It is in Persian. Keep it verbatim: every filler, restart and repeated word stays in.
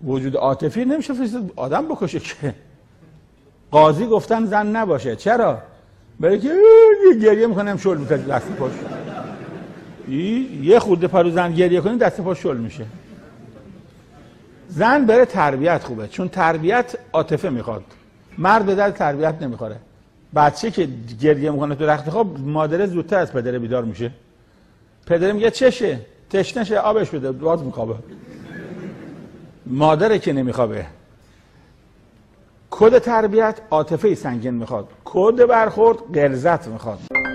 وجود عاطفی نمیشه آدم بکشه که. قاضی گفتن زن نباشه. چرا؟ برای که گریه میکنم شل میکنه دست پاش. یه خورده پارو زن گریه کنه دست پاش شل میشه. زن برای تربیت خوبه، چون تربیت عاطفه میخواد. مرد به درد تربیت نمیخوره. بچه که گریه میکنه تو رخت خواب، مادر زودتر از پدر بیدار میشه. پدر میگه چشه؟ تشنشه، آبش بده، باز میخوابه. مادره که نمیخوابه. کد تربیت عاطفه سنگین میخواد. کد برخورد غلظت میخواد.